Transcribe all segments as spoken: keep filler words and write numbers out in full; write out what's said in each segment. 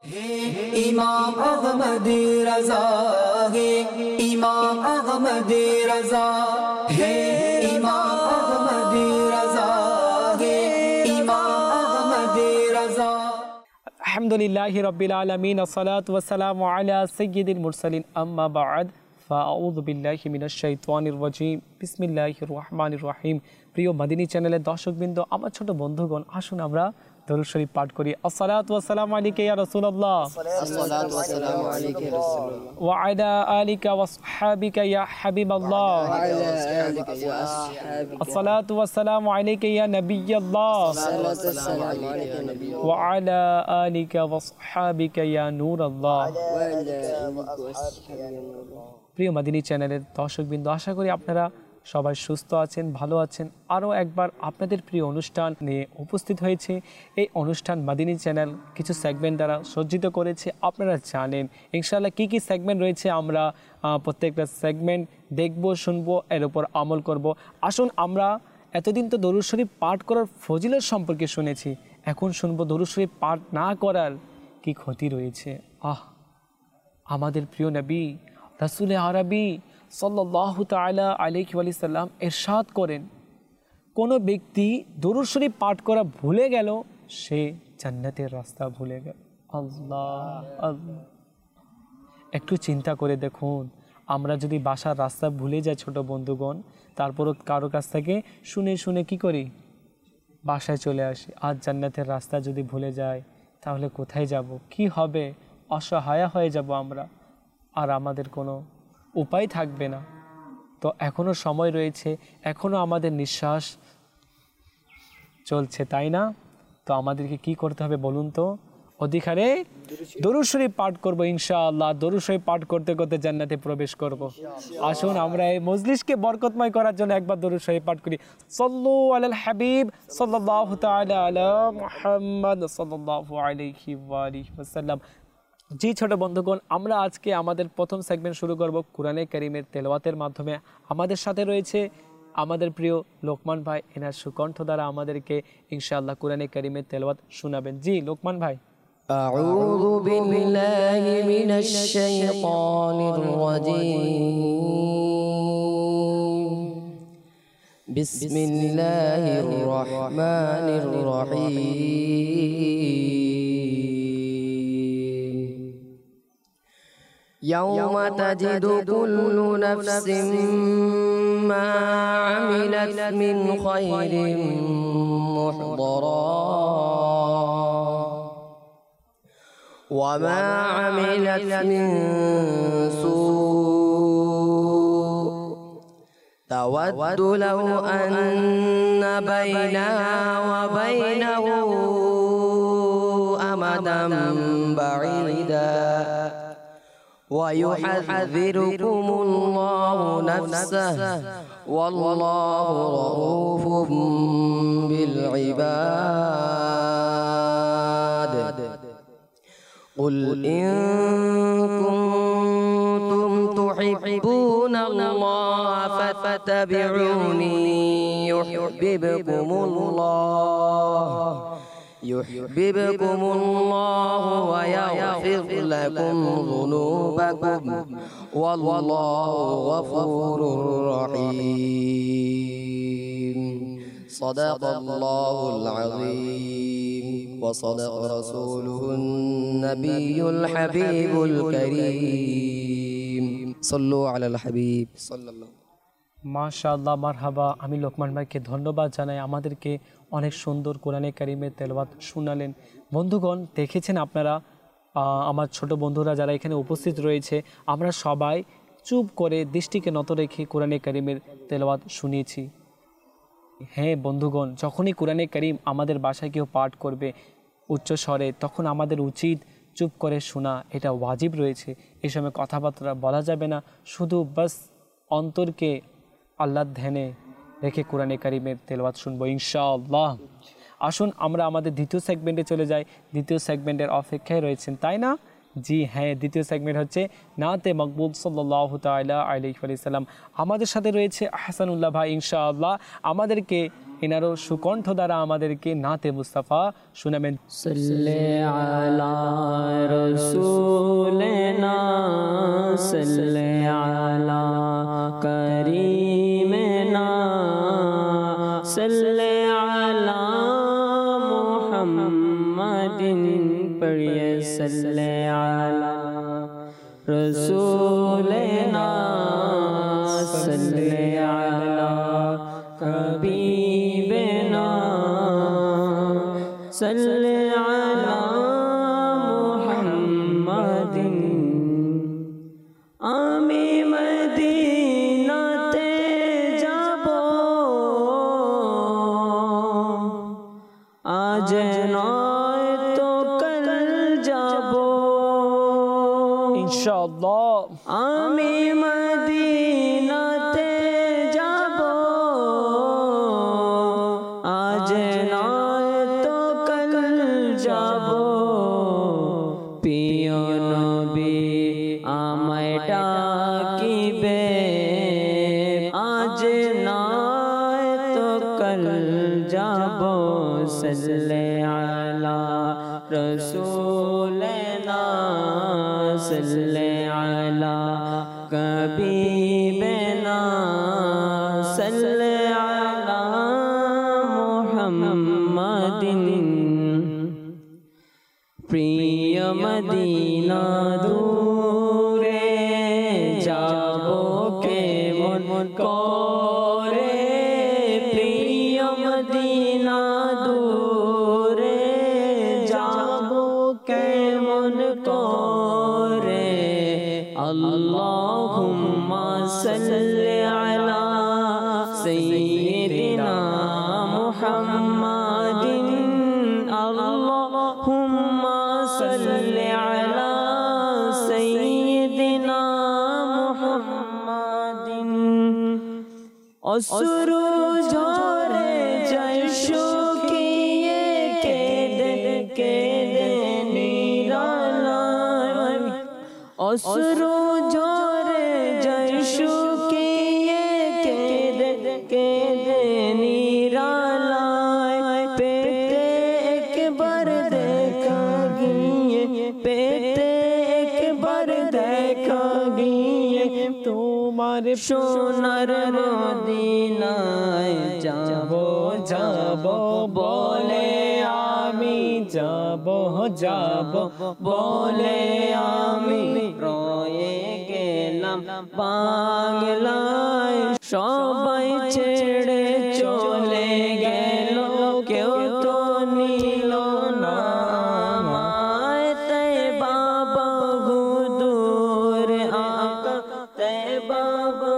ইমাম আহমদ রাজা হে ইমাম আহমদ রাজা হে ইমাম আহমদ রাজা হে ইমাম আহমদ রাজা। আলহামদুলিল্লাহি রাব্বিল আলামিন আসসালাতু ওয়াসসালামু আলা সাইয়্যিদিল মুরসালিন আম্মা বা'দ ফাআউযু বিল্লাহি মিনাশ শাইতানির রাজীম বিসমিল্লাহির রহমানির রহিম। প্রিয় মাদিনী চ্যানেলের দর্শকবৃন্দ, আমার ছোট বন্ধুগণ, আসুন আমরা দরুদ শরীফ পাঠ করি। আসসালাতু ওয়াসসালামু আলাইকা ইয়া রাসূলুল্লাহ, আসসালাতু ওয়াসসালামু আলাইকা ইয়া রাসূলুল্লাহ, ওয়া আলা আলিকা ওয়া আসহাবিকা ইয়া হাবিবাল্লাহ, ওয়া আলা আলিকা ইয়া আসহাবিকা, আসসালাতু ওয়াসসালামু আলাইকা ইয়া নাবিয়াল্লাহ, আসসালাতু ওয়াসসালামু আলাইকা নবিয়্যাল্লাহ, ওয়া আলা আলিকা ওয়া আসহাবিকা ইয়া নূরাল্লাহ। ওয়া আলা আলিকা ওয়া আসহাবিকা ইয়া নূরাল্লাহ। প্রিয় মাদিনী চ্যানেলের দর্শকবৃন্দ, আশা করি আপনারা সবাই সুস্থ আছেন, ভালো আছেন। আরও একবার আপনাদের প্রিয় অনুষ্ঠান নিয়ে উপস্থিত হয়েছে। এই অনুষ্ঠান মাদিনী চ্যানেল কিছু সেগমেন্ট দ্বারা সজ্জিত করেছে। আপনারা জানেন ইনশাআল্লাহ কী কী সেগমেন্ট রয়েছে, আমরা প্রত্যেকটা সেগমেন্ট দেখব, শুনবো, এর উপর আমল করব। আসুন আমরা এতদিন তো দরুদ শরীফ পাঠ করার ফজিলত সম্পর্কে শুনেছি, এখন শুনবো দরুদ শরীফ পাঠ না করার কি ক্ষতি রয়েছে। আহ আমাদের প্রিয় নবী রাসূলে আরবি সাল্লাল্লাহু তাআলা আলাইহি ওয়া সাল্লাম ইরশাদ করেন, কোনো ব্যক্তি দরুদ শরীফ পাঠ করা ভুলে গেল, সে জান্নাতের রাস্তা ভুলে গেল। আল্লাহ আল্লাহ, একটু চিন্তা করে দেখুন, আমরা যদি বাসার রাস্তা ভুলে যাই ছোট বন্ধুগণ, তারপরও কারো কাছ থেকে শুনে শুনে কি করি, বাসায় চলে আসি। আজ জান্নাতের রাস্তা যদি ভুলে যায়, তাহলে কোথায় যাব, কি হবে? অসহায় হয়ে যাব আমরা, আর আমাদের কোনো উপায় থাকবে না। তো এখনও সময় রয়েছে, এখনও আমাদের নিঃশ্বাস চলছে, তাই না? তো আমাদেরকে কি করতে হবে বলুন তো? অধিকারে দরুদ শরীফ পাঠ করব ইনশাআল্লাহ। দরুদ শরীফ পাঠ করতে করতে জান্নাতে প্রবেশ করব। আসুন আমরা এই মজলিসকে বরকতময় করার জন্য একবার দরুদ শরীফ পাঠ করি। সাল্লু আলাল হাবিব সাল্লাল্লাহু তাআলা আলা মুহাম্মদ সাল্লাল্লাহু আলাইহি ওয়া আলিহি ওয়াসাল্লাম। জি ছোট বন্ধুগণ, আমরা আজকে আমাদের প্রথম সেগমেন্ট শুরু করব কোরআনে কারীমের তেলাওয়াতের মাধ্যমে। আমাদের সাথে রয়েছে আমাদের প্রিয় লোকমান ভাই, এনার সুকণ্ঠ দ্বারা আমাদেরকে ইনশাআল্লাহ কোরআনে কারীমের তেলাওয়াত শোনাবেন। জি লোকমান ভাই। أعوذ بالله من الشيطان الرجيم بسم الله الرحمن الرحيم يوم تجد كل نفس ما عملت من خير محضرا وما عملت من سوء تود لو أن بينها وبينه أمدا بعيدا ويحذركم الله نفسه والله رؤوف بالعباد قل إن كنتم تحبون الله فاتبعوني يحببكم الله يحببكم الله ويغفر لكم ذنوبكم والله غفور رحيم صدق الله العظيم وصدق رسوله النبي الحبيب الكريم صلوا على الحبيب صلى الله মাশাআল্লাহ, মারহাবা। আমি লোকমান ভাইকে ধন্যবাদ জানাই, আমাদেরকে অনেক সুন্দর কোরআনে কারীমের তেলাওয়াত শোনালেন। বন্ধুগণ, দেখেছেন আপনারা, আমার ছোট বন্ধুরা যারা এখানে উপস্থিত রয়েছে, আমরা সবাই চুপ করে দৃষ্টিকে নত রেখে কোরআনে কারীমের তেলাওয়াত শুনিয়েছি। হ্যাঁ বন্ধুগণ, যখনই কোরআনে কারীম আমাদের বাসায় কেউ পাঠ করবে উচ্চ স্বরে, তখন আমাদের উচিত চুপ করে শোনা, এটা ওয়াজিব রয়েছে। এই সময় কথাবার্তা বলা যাবে না, শুধু বাস অন্তরকে আল্লাহর ধ্যানে রেখে কোরআনে কারীমের তেলাওয়াত শুনবো ইনশাআল্লাহ। আসুন আমরা আমাদের দ্বিতীয় সেগমেন্টে চলে যাই। দ্বিতীয় সেগমেন্টের অপেক্ষায় রয়েছেন, তাই না? জি হ্যাঁ, দ্বিতীয় সেগমেন্ট হচ্ছে নাতে মকবুল সাল্লাল্লাহু তাআলা আলাইহি ওয়াসাল্লাম। আমাদের সাথে রয়েছে আহসানুল্লাহ ভাই, ইনশাআল্লাহ আমাদেরকে এনারও সুকণ্ঠ দ্বারা আমাদেরকে নাতে মুস্তাফা শুনাবেন। সাল্লি আলা রাসূলিনা সাল্লি আলা করিমিনা সাল্লি আলা মুহাম্মাদিন পড়িয়ে সাল্লি আলা রাসূলিনা সাল্লি আলা হাবিবিনা সাল্লি আলা মুহাম্মাদিন। আমি মদিনাতে যাব আজ নয় তো কাল যাব ইনশাআল্লাহ। আমি মদিনাতে যাব আজ নয় তো কাল যাব। প্রিয় নবী আমায় ডাকিবে আজ নয় তো কাল যাব। সাল্লি আলা রাসূলিনা সাল্লি আলা হাবিবিনা সাল্লি আলা মুহাম্মাদিন। প্রিয় মদিনা দূরে যাব কেমন করে, প্রিয় মদিনা দূরে যাব কেমন করে। আল্লাহুম্মা সাল্লি আলা সাইয়্যিদিনা মুহাম্মাদিন। আল্লাহুম্মা সাল্লি আলা সাইয়্যিদিনা মুহাম্মাদিন। অশ্রু ঝরে যায় শুকিয়ে কেঁদে কেঁদে নিরালায়। অশ্রু ঝরে যায় শুকিয়ে কেঁদে কেঁদে নিরালায়। পেতে একবার দেখা গিয়ে পেতে একবার দেখা গিয়ে তোমার সোনার মদিনায় যাব যাব বলে আমি যাব যাব বলে আমি রয়ে গেলাম বাংলায়। সবাই ছেড়ে চলে গেল কেউ তো নিল না আমায়। তাই বাবা গুদুর আকা তাই বাবা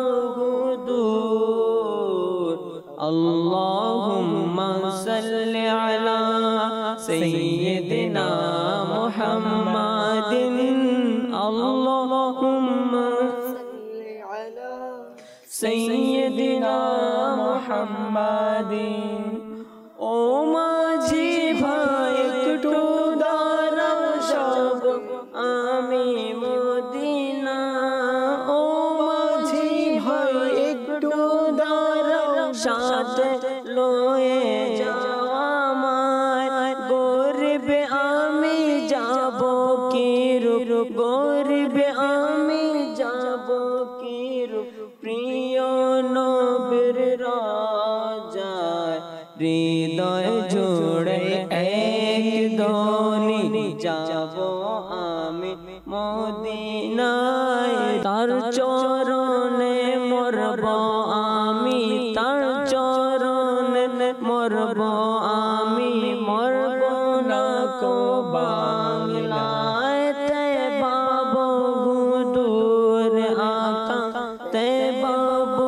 গুদুর। আল্লাহুম্মা সাল্লি আলা সাইয়্যিদিনা মুহাম্মাদিন। আল্লাহুম্মা সাল্লি আলা সাইয়্যিদিনা মুহাম্মাদিন। ও মাঝি ভাই একটু দাঁড়াও সব আমি মদিনা। ও মাঝি ভাই একটু দাঁড়াও সাথে লয়ে যাও আমায়। গরিবে আমি যাব কি রূপ গরিবে আমি যাব কি রূপ। প্রিয় নবীর রাজায় হৃদয় জুড়ে এক ধ্বনি যাব আমি মদিনায়। তার চরণে মরব আমি তার চরণে মরব আমি মরব না কো বাংলায়। তে বাবু গুদুর আকা তে বাবু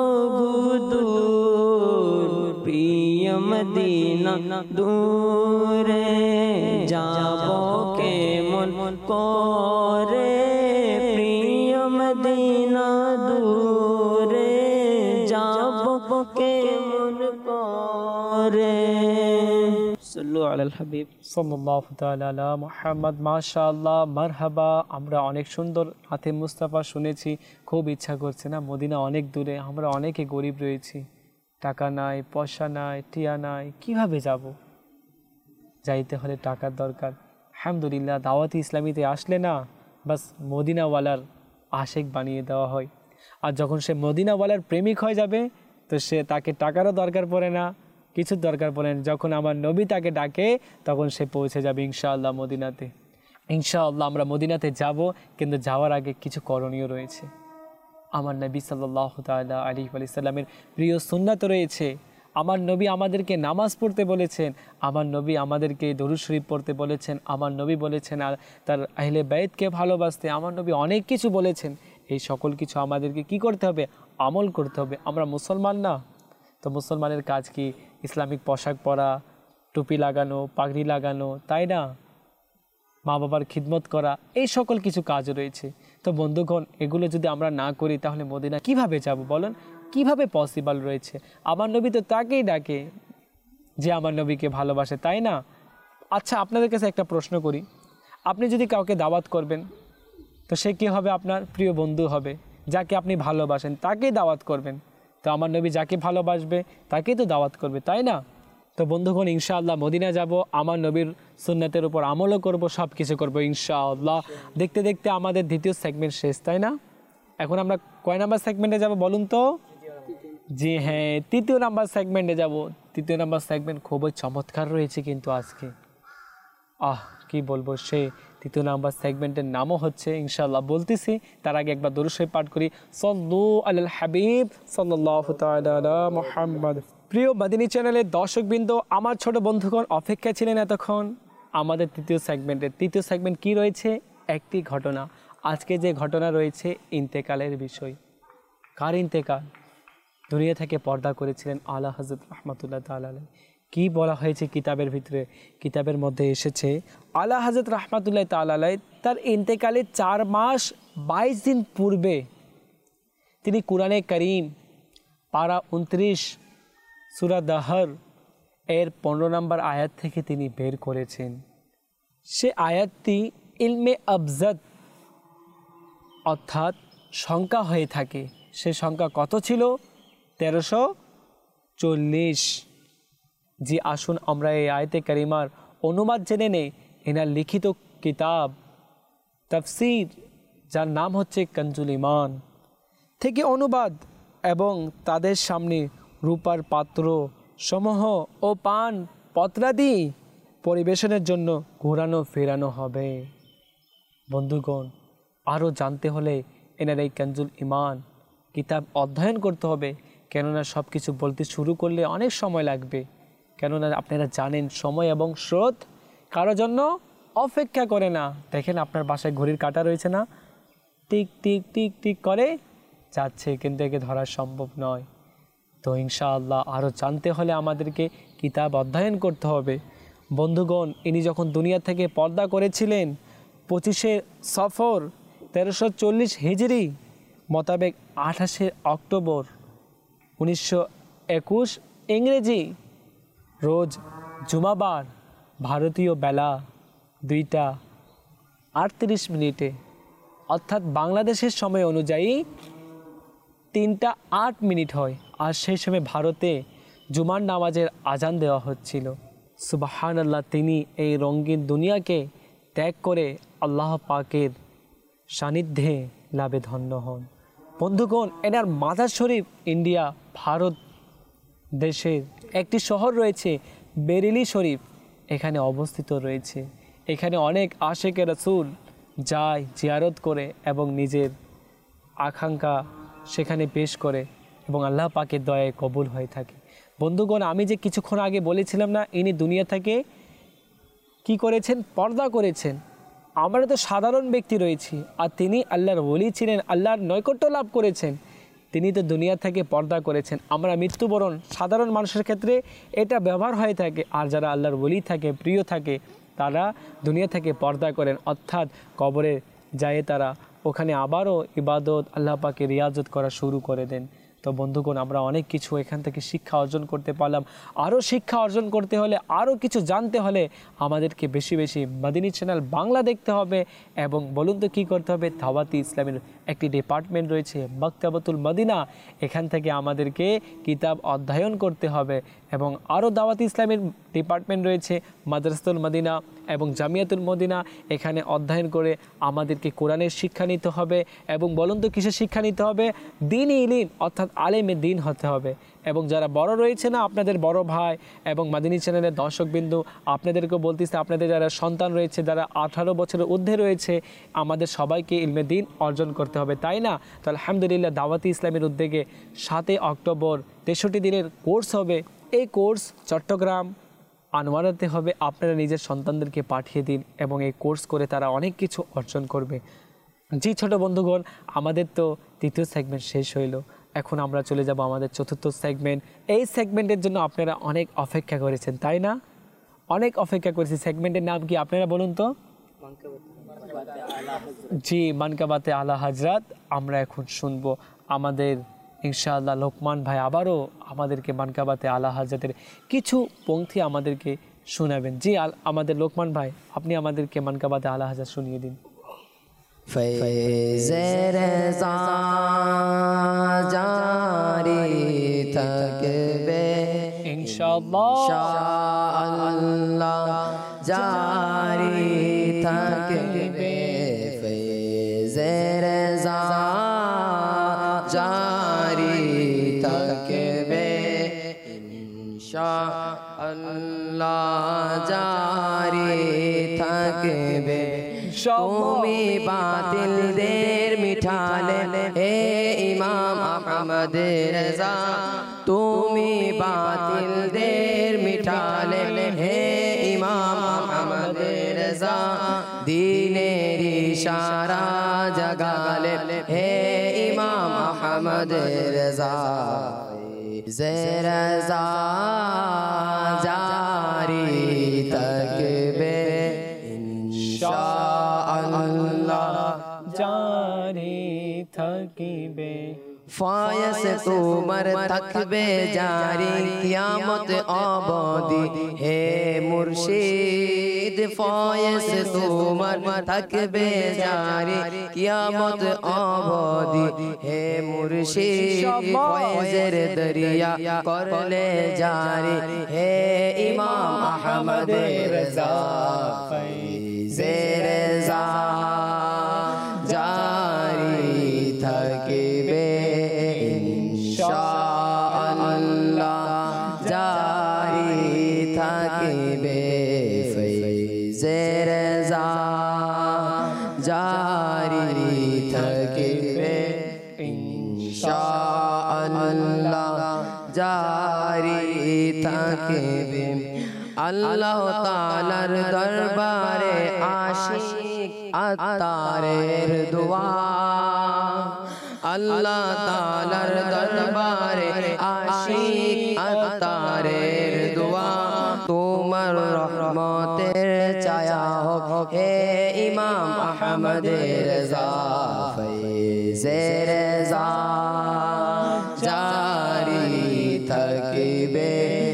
গুদুর। প্রিয় মদিনা দূরে যাব কেমন করে, প্রিয় মদিনা দূরে যাব কেমন করে। সাল্লু আলাল হাবিব সাল্লাল্লাহু তাআলা আলা মুহাম্মদ। মাশাআল্লাহ, মারহাবা। আমরা অনেক সুন্দর নাতে মুস্তাফা শুনেছি। খুব ইচ্ছা করছে না, মদিনা অনেক দূরে, আমরা অনেকে গরিব রয়েছি, টাকা নাই, পয়সা নাই, টিয়া নাই, কিভাবে যাব? যাইতে হলে টাকার দরকার। আলহামদুলিল্লাহ, দাওয়াতি ইসলামীতে আসলে না বাস মদিনাওয়ালার আশেক বানিয়ে দেওয়া হয়। আর যখন সে মদিনাওয়ালার প্রেমিক হয়ে যাবে তো সে তাকে টাকারও দরকার পড়ে না, কিছুর দরকার পড়ে না। যখন আমার নবী তাকে ডাকে তখন সে পৌঁছে যাবে ইনশাআল্লাহ মদিনাতে। ইনশাআল্লাহ আমরা মদিনাতে যাব, কিন্তু যাওয়ার আগে কিছু করণীয় রয়েছে। আমার নবী সাল্লাল্লাহু তাআলা আলাইহি ওয়া সাল্লামের প্রিয় সুন্নাত রয়েছে। আমার নবী আমাদেরকে নামাজ পড়তে বলেছেন, আমার নবী আমাদেরকে দরুদ শরীফ পড়তে বলেছেন, আমার নবী বলেছেন আর তার আহলে বাইতকে ভালোবাসতে, আমার নবী অনেক কিছু বলেছেন। এই সকল কিছু আমাদেরকে কি করতে হবে? আমল করতে হবে। আমরা মুসলমান না, তো মুসলমানের কাজ কি? ইসলামিক পোশাক পরা, টুপি লাগানো, পাগড়ি লাগানো, তাই না? মা বাবার খিদমত করা, এই সকল কিছু কাজ রয়েছে। তো বন্ধুগণ, এগুলো যদি আমরা না করি তাহলে মদিনা কিভাবে যাব বলেন? কিভাবে পসিবল রয়েছে? আমার নবী তো তাকেই ডাকে যে আমার নবীকে ভালোবাসে, তাই না? আচ্ছা, আপনাদের কাছে একটা প্রশ্ন করি, আপনি যদি কাউকে দাওয়াত করবেন তো সে কী হবে? আপনার প্রিয় বন্ধু হবে, যাকে আপনি ভালোবাসেন তাকেই দাওয়াত করবেন। তো আমার নবী যাকে ভালোবাসবে তাকেই তো দাওয়াত করবে, তাই না? তো বন্ধুগণ, ইনশাআল্লাহ মদিনা যাব, আমার নবীর সুন্নাতের উপর আমলও করব, সব কিছু করবো ইনশাআল্লাহ। দেখতে দেখতে আমাদের দ্বিতীয় সেগমেন্ট শেষ, তাই না? এখন আমরা কয় নাম্বার সেগমেন্টে যাব বলুন তো? জি হ্যাঁ, তৃতীয় নাম্বার সেগমেন্টে যাব। তৃতীয় নাম্বার সেগমেন্ট খুবই চমৎকার রয়েছে কিন্তু আজকে। আহ কি বলবো, সে তৃতীয় নাম্বার সেগমেন্টের নামও হচ্ছে, ইনশাআল্লাহ বলতেছি, তার আগে একবার দরুদ শরীফ পাঠ করি। সাল্লু আলাল হাবিব সাল্লাল্লাহু তাআলা আলা মুহাম্মদ। প্রিয় মাদিনী চ্যানেলের দর্শকবৃন্দ, আমার ছোট বন্ধুগণ অপেক্ষা ছিলেন এতক্ষণ আমাদের তৃতীয় সেগমেন্টের। তৃতীয় সেগমেন্ট কি রয়েছে? একটি ঘটনা। আজকে যে ঘটনা রয়েছে ইন্তেকালের বিষয়। কার ইন্তেকাল? দুনিয়া থেকে পর্দা করেছিলেন আলা হযরত রাহমাতুল্লাহ তাআলা আলাইহি। কি বলা হয়েছে কিতাবের ভিতরে? কিতাবের মধ্যে এসেছে আলা হযরত রাহমাতুল্লাহ তাআলা আলাইহি তার ইন্তেকালের চার মাস বাইশ দিন পূর্বে তিনি কুরআনে কারীম পারা উনত্রিশ সূরা দাহর এর পনেরো নম্বর আয়াত থেকে তিনি বের করেছেন। সে আয়াতটি ইলমে আবজাদ অর্থাৎ সংখ্যা হয়ে থাকে। সে সংখ্যা কত ছিল? তেরোশো চল্লিশ। জি আসুন আমরা এই আয়াতে কারিমার অনুবাদ জেনে নেই। এনার লিখিত কিতাব তাফসীর, যার নাম হচ্ছে কনজুল ঈমান, থেকে অনুবাদ এবং তাদের সামনে রূপার পাত্র সমূহ ও পান পত্রাদি পরিবেশনের জন্য ঘোরানো ফেরানো হবে। বন্ধুগণ, আরও জানতে হলে এনার এই কনজুল ঈমান কিতাব অধ্যয়ন করতে হবে, কেননা সব কিছু বলতে শুরু করলে অনেক সময় লাগবে। কেননা আপনারা জানেন সময় এবং স্রোত কারো জন্য অপেক্ষা করে না। দেখেন আপনার বাসায় ঘড়ির কাঁটা রয়েছে না, টিক টিক টিক টিক করে যাচ্ছে, কিন্তু একে ধরা সম্ভব নয়। তো ইনশাআল্লাহ আরও জানতে হলে আমাদেরকে কিতাব অধ্যয়ন করতে হবে। বন্ধুগণ, ইনি যখন দুনিয়া থেকে পর্দা করেছিলেন পঁচিশে সফর তেরোশো চল্লিশ হিজরি মোতাবেক আঠাশে অক্টোবর উনিশশো একুশ ইংরেজি রোজ জুমাবার ভারতীয় বেলা দুইটা আটত্রিশ মিনিটে অর্থাৎ বাংলাদেশের সময় অনুযায়ী তিনটা আট মিনিট হয়। আর সেই সময় ভারতে জুমার নামাজের আজান দেওয়া হচ্ছিল। সুবহানাল্লাহ, তিনি এই রঙিন দুনিয়াকে ত্যাগ করে আল্লাহ পাকের সান্নিধ্যে লাভে ধন্য হন। বন্ধুগণ, এনার মাজার শরীফ ইন্ডিয়া ভারত দেশের একটি শহর রয়েছে বেরেলি শরীফ, এখানে অবস্থিত রয়েছে। এখানে অনেক আশেকে রাসূল যায়, জিয়ারত করে এবং নিজের আকাঙ্ক্ষা সেখানে পেশ করে এবং আল্লাহ পাকের দয়ায় কবুল হয়ে থাকে। বন্ধুগণ, আমি যে কিছুক্ষণ আগে বলেছিলাম না, ইনি দুনিয়া থেকে কি করেছেন? পর্দা করেছেন। আমরা তো সাধারণ ব্যক্তি রয়েছি, আর তিনি আল্লাহর ওলি ছিলেন, আল্লাহর নৈকট্য লাভ করেছেন। তিনি তো দুনিয়া থেকে পর্দা করেছেন। আমরা মৃত্যুবরণ সাধারণ মানুষের ক্ষেত্রে এটা ব্যবহার হয়ে থাকে, আর যারা আল্লাহর ওলি থাকে, প্রিয় থাকে, তারা দুনিয়া থেকে পর্দা করেন, অর্থাৎ কবরে যায় তারা ওখানে আবারও ইবাদত আল্লাহ পাকে রিয়াজত করা শুরু করে দেন। তো বন্ধুগণ, আমরা অনেক কিছু এখান থেকে শিক্ষা অর্জন করতে পারলাম। আরও শিক্ষা অর্জন করতে হলে, আরও কিছু জানতে হলে আমাদেরকে বেশি বেশি মাদিনী চ্যানেল বাংলা দেখতে হবে। এবং বলুন তো কী করতে হবে? দাওয়াতি ইসলামের একটি ডিপার্টমেন্ট রয়েছে মাকতাবাতুল মদিনা, এখান থেকে আমাদেরকে কিতাব অধ্যয়ন করতে হবে। এবং আরও দাওয়াতি ইসলামের ডিপার্টমেন্ট রয়েছে মাদ্রাসাতুল মদিনা এবং জামিয়াতুল মদিনা, এখানে অধ্যয়ন করে আমাদেরকে কোরআনের শিক্ষা নিতে হবে। এবং বলুন তো কিসের শিক্ষা নিতে হবে? দ্বীনি ইলম, অর্থাৎ আলেমে দ্বীন হতে হবে। এবং যারা বড় রয়েছে না, আপনাদের বড় ভাই এবং মাদিনী চ্যানেলের দর্শকবিন্দু, আপনাদেরকেও বলতেছে, আপনাদের যারা সন্তান রয়েছে, যারা আঠারো বছরের ঊর্ধ্বে রয়েছে, আমাদের সবাইকে ইলমে দ্বীন অর্জন করতে হবে, তাই না? তো আলহামদুলিল্লাহ, দাওয়াতি ইসলামের উদ্যোগে সাতই অক্টোবর তেষট্টি দিনের কোর্স হবে। এই কোর্স চট্টগ্রাম আনোয়ারাতে হবে। আপনারা নিজের সন্তানদেরকে পাঠিয়ে দিন এবং এই কোর্স করে তারা অনেক কিছু অর্জন করবে। জি ছোট বন্ধুগণ, আমাদের তো তৃতীয় সেগমেন্ট শেষ হইল, এখন আমরা চলে যাব আমাদের চতুর্থ সেগমেন্ট। এই সেগমেন্টের জন্য আপনারা অনেক অপেক্ষা করেছেন, তাই না? অনেক অপেক্ষা করেছি। সেগমেন্টের নাম কি আপনারা বলুন তো? জি, মানকাবাতে আলা হযরত। আমরা এখন শুনবো আমাদের ইনশাআল্লাহ লোকমান ভাই আবারও আমাদেরকে মানকাবাতে আলা হযরতের কিছু পংক্তি আমাদেরকে শোনাবেন। জি আমাদের লোকমান ভাই, আপনি আমাদেরকে মানকাবাতে আলা হযরত শুনিয়ে দিন। ফৈজের জারি থাকবে ইনশাআল্লাহ, ইনশাআল্লাহ জারি থাকবে। ফৈজের জারি থাকবে ইনশাআল্লাহ জারি থাকবে। তুমি বাতিলদের মিঠালে হে ইমাম আহমদ রেজা, তুমি বাতিলদের মিঠালে হে ইমাম আহমদ রেজা। দ্বীনের ইশারা জাগালে হে ইমাম আহমদ রেজা। জেরজা জারি থাকবে ইনশাআল্লাহ জারি থাকিবে। ফায়স তোমার থাকবে জারি কিয়ামত অবধি হে মুর্শিদ। ফায়স তোমার থাকবে জারি কিয়ামত অবধি হে মুর্শিদ। ফয়েজের দরিয়া করলে জারি হে ইমাম আহমদ রেজা। ফয়েজের জারি থাকিবে ইনশাআল্লাহ জারি থাকিবে। ফৈজের জারি থাকিবে ইনশাআল্লাহ জারি থাকিবে। আল্লাহ তাআলার দরবারে আশিক আত্তারের দোয়া, আল্লাহ তাআলার দরবারে আশিক আত্তারের দোয়া। তোমার রহমতের ছায়া হোক হে ইমাম আহমদ রেজা। ফৈজের জারি থাকিবে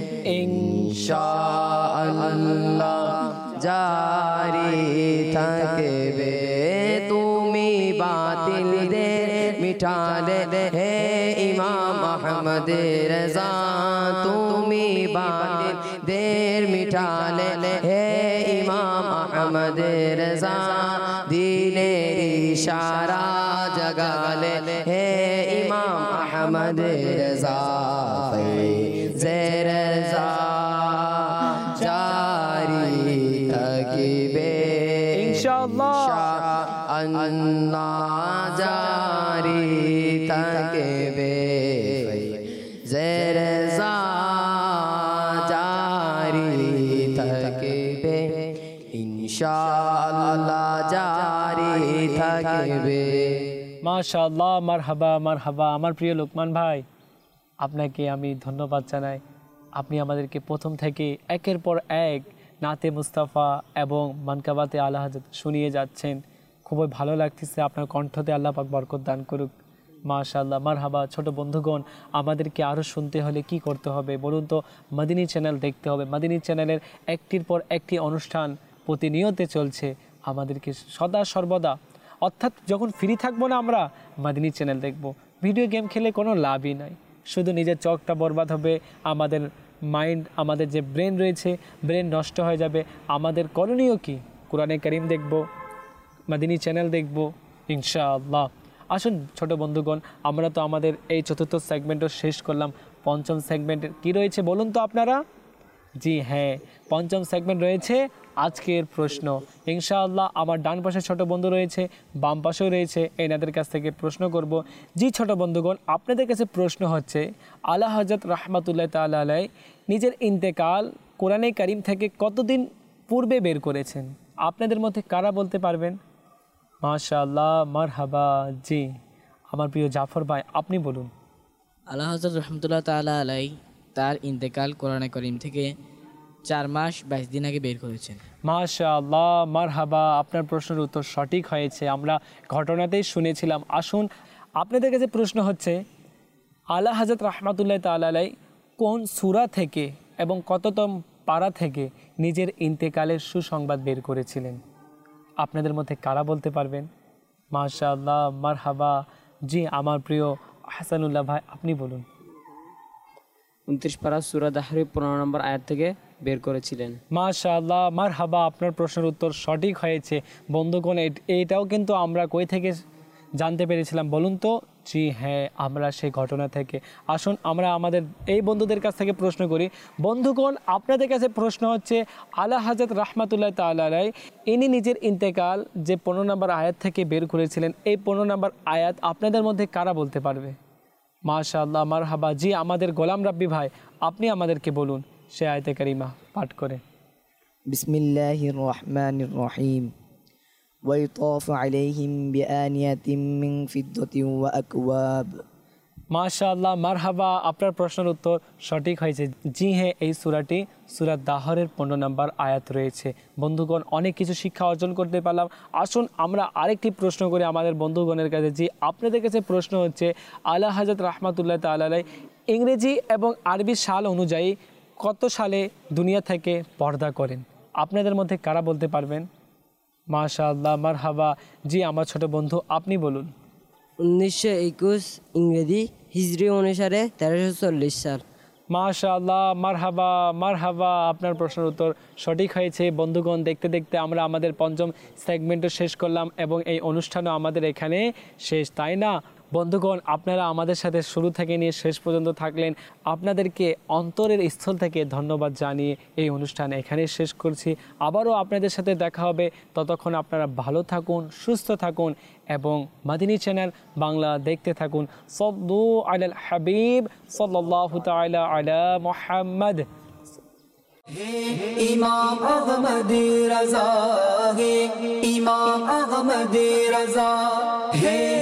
ইনশাআল্লাহ জারি থাকিবে। তুমি বাতিলদের মিটালে হে ইমাম আহমদ রেজা। তুমি বাতিলদের মিটালে হে ইমাম আহমদ রেজা। দ্বীনের ইশারা জাগালে হে ইমাম আহমদ রেজা। ফৈজের জারি থাকিবে ইনশাআল্লাহ জারি থাকিবে। ফৈজের জারি থাকিবে ইনশাআল্লাহ জারি থাকিবে। মাশাআল্লাহ, মারহাবা মারহাবা। আমার প্রিয় লোকমান ভাই, আপনাকে আমি ধন্যবাদ জানাই। আপনি আমাদেরকে প্রথম থেকে একের পর এক নাতে মুস্তাফা এবং মানকাবাতে আলা হযরত শুনিয়ে যাচ্ছেন। খুবই ভালো লাগতেছে। আপনার কণ্ঠতে আল্লাহ পাক বরকত দান করুক। মাশাআল্লাহ, মারহাবা। ছোট বন্ধুগণ, আমাদেরকে আরও শুনতে হলে কি করতে হবে বলুন তো? মাদিনী চ্যানেল দেখতে হবে। মাদিনী চ্যানেলের একটির পর একটি অনুষ্ঠান প্রতিনিয়ত চলছে। আমাদেরকে সদা সর্বদা, অর্থাৎ যখন ফ্রি থাকবো না, আমরা মাদিনী চ্যানেল দেখব। ভিডিও গেম খেলে কোনো লাভই নাই, শুধু নিজের চোখটা বরবাদ হবে, আমাদের মাইন্ড, আমাদের যে ব্রেন রয়েছে, ব্রেন নষ্ট হয়ে যাবে। আমাদের করণীয় কি? কোরআনে কারিম দেখব, মাদিনী চ্যানেল দেখব ইনশাআল্লাহ। আসুন ছোট বন্ধুগণ, আমরা তো আমাদের এই চতুর্থ সেগমেন্টও শেষ করলাম। পঞ্চম সেগমেন্টের কি রয়েছে বলুন তো আপনারা? জি হ্যাঁ, পঞ্চম সেগমেন্ট রয়েছে আজকের প্রশ্ন। ইনশাআল্লাহ আমার ডান পাশে ছোট বন্ধু রয়েছে, বাম পাশেও রয়েছে, এনাদের কাছ থেকে প্রশ্ন করব। জি ছোট বন্ধুগণ, আপনাদের কাছে প্রশ্ন হচ্ছে, আলা হযরত রাহমাতুল্লাহ তাআলা আলাইহি নিজের ইন্তেকাল কোরআনে কারিম থেকে কতদিন পূর্বে বের করেছেন? আপনাদের মধ্যে কারা বলতে পারবেন? মাশাআল্লাহ, মারহাবা। জি আমার প্রিয় জাফর ভাই, আপনি বলুন। আল্লাহ হযরত রহমতুল্লাহ তাআলা আলাইহি তার ইন্তেকাল কোরআনে কারীম থেকে চার মাস বাইশ দিন আগে বের করেছেন। মাশাআল্লাহ, মারহাবা। আপনার প্রশ্নের উত্তর সঠিক হয়েছে, আমরা ঘটনাতেই শুনেছিলাম। আসুন আপনাদের কাছে প্রশ্ন হচ্ছে, আলা হযরত রাহমাতুল্লাহ তাআলা আলাইহি কোন সূরা থেকে এবং কততম পারা থেকে নিজের ইন্তেকালের সুসংবাদ বের করেছিলেন? আপনাদের মধ্যে কারা বলতে পারবেন? মাশাআল্লাহ, মারহাবা। জি আমার প্রিয় হাসানুল্লাহ ভাই, আপনি বলুন। উনত্রিশ পারা সূরা দাহরি পনেরো নম্বর আয়াত থেকে বের করেছিলেন। মাশাআল্লাহ, মারহাবা। আপনার প্রশ্নের উত্তর সঠিক হয়েছে। বন্ধুগণ, এইটাও কিন্তু আমরা কই থেকে জানতে পেরেছিলাম বলুন তো? জি হ্যাঁ, আমরা সেই ঘটনা থেকে। আসুন আমরা আমাদের এই বন্ধুদের কাছ থেকে প্রশ্ন করি। বন্ধুগণ, আপনাদের কাছে প্রশ্ন হচ্ছে, আলা হযরত রাহমাতুল্লাহ তাআলা আলাইহি ইনি নিজের ইন্তেকাল যে পনেরো নম্বর আয়াত থেকে বের করেছিলেন, এই পনেরো নম্বর আয়াত আপনাদের মধ্যে কারা বলতে পারবে? মাশাআল্লাহ, মারহাবা। জি আমাদের গোলাম রাব্বি ভাই, আপনি আমাদেরকে বলুন সে আয়াতে কারিমা পাঠ করে। বিসমিল্লাহির রহমানির রহিম। ويطاف عليهم بآنية من فضة وأكواب। মাশাআল্লাহ, মারহাবা। আপনার প্রশ্নের উত্তর সঠিক হয়েছে। জি হ্যাঁ, এই সূরাটি সূরা দাহরের পনেরো নম্বর আয়াত রয়েছে। বন্ধুগণ, অনেক কিছু শিক্ষা অর্জন করতে পারলাম। আসুন আমরা আরেকটি প্রশ্ন করি আমাদের বন্ধুগণের কাছে। জি আপনাদের কাছে প্রশ্ন হচ্ছে, আলা হযরত রাহমাতুল্লাহ তাআলা আলাইহি ইংরেজি এবং আরবি সাল অনুযায়ী কত সালে দুনিয়া থেকে পর্দা করেন? আপনাদের মধ্যে কারা বলতে পারবেন? মাশাআল্লাহ, মারহাবা। জি আমার ছোট বন্ধু, আপনি বলুন। উনিশশো একুশ ইংরেজি, হিজরি অনুসারে তেরোশো চল্লিশ সাল। মাশাআল্লাহ, মারহাবা, মারহাবা। আপনার প্রশ্নের উত্তর সঠিক হয়েছে। বন্ধুগণ, দেখতে দেখতে আমরা আমাদের পঞ্চম সেগমেন্টও শেষ করলাম এবং এই অনুষ্ঠানও আমাদের এখানে শেষ, তাই না? বন্ধুগণ, আপনারা আমাদের সাথে শুরু থেকে নিয়ে শেষ পর্যন্ত থাকলেন। আপনাদেরকে অন্তরের স্থল থেকে ধন্যবাদ জানিয়ে এই অনুষ্ঠান এখানে শেষ করছি। আবারও আপনাদের সাথে দেখা হবে। ততক্ষণ আপনারা ভালো থাকুন, সুস্থ থাকুন এবং মাদিনী চ্যানেল বাংলা দেখতে থাকুন। সাল্লু আলাল হাবিব সাল্লাল্লাহু তাআলা আলা মুহাম্মদ। ইমাম আহমদ রাজা হে, ইমাম আহমদ রাজা হে।